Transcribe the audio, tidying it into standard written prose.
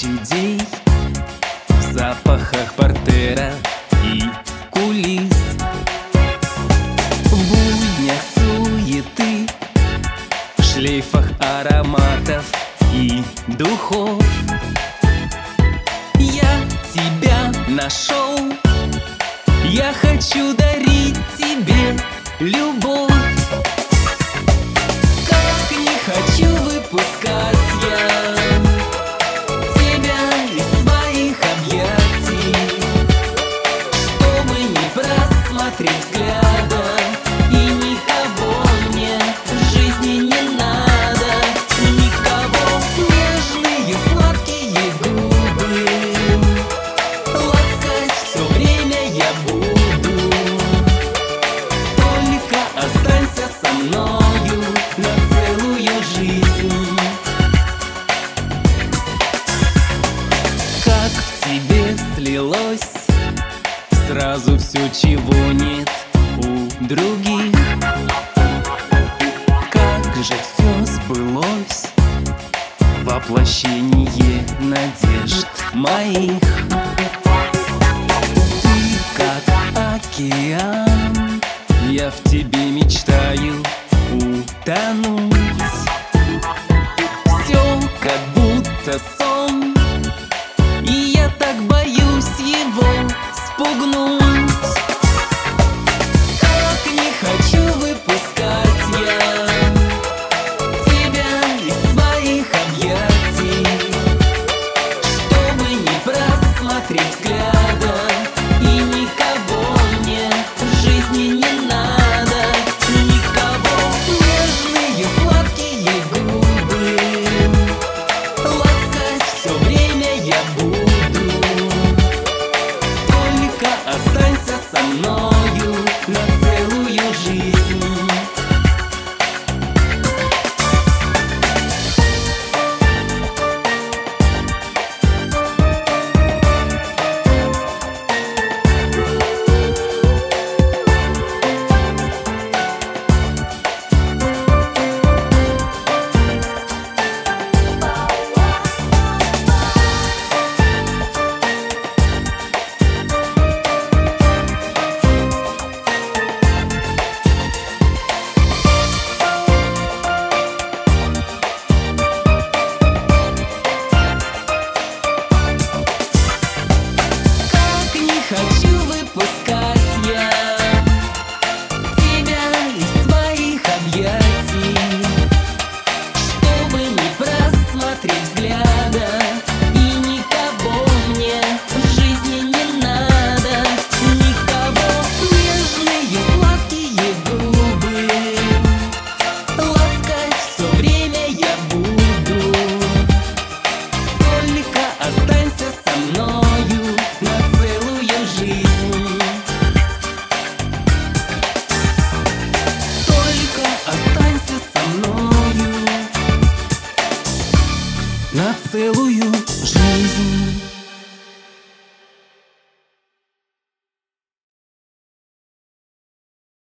площадей, в запахах портера и кулис, в буднях суеты, в шлейфах ароматов и духов. Я тебя нашел, я хочу дарить тебе любовь. Как не хочу выпускать я тебя из своих объятий, чтобы не просмотреть взгляда, и никого мне в жизни не надо, никого. Нежные сладкие губы ласкать все время я буду, только останься со мною на целую жизнь. Как в тебе слилось сразу все, чего нет у других, как же все сбылось, воплощение надежд моих. Ты как океан, я в тебе мечтаю утонуть. Все как будто сон, и я так боюсь его спугнуть. Как не хочу выпускать я тебя из своих объятий, чтобы не просмотреть взгляда, и никого мне в жизни не надо, никого. Нежные сладкие губы ласкать все время я буду, только останься со мною на целую жизнь. Хочу выпускать я тебя из своих объятий, чтобы не просмотреть взгляда, и никого мне в жизни не надо, никого. Нежные сладкие губы ласкать все время я буду, только останься со мною на целую жизнь. Только останься со мною на целую жизнь.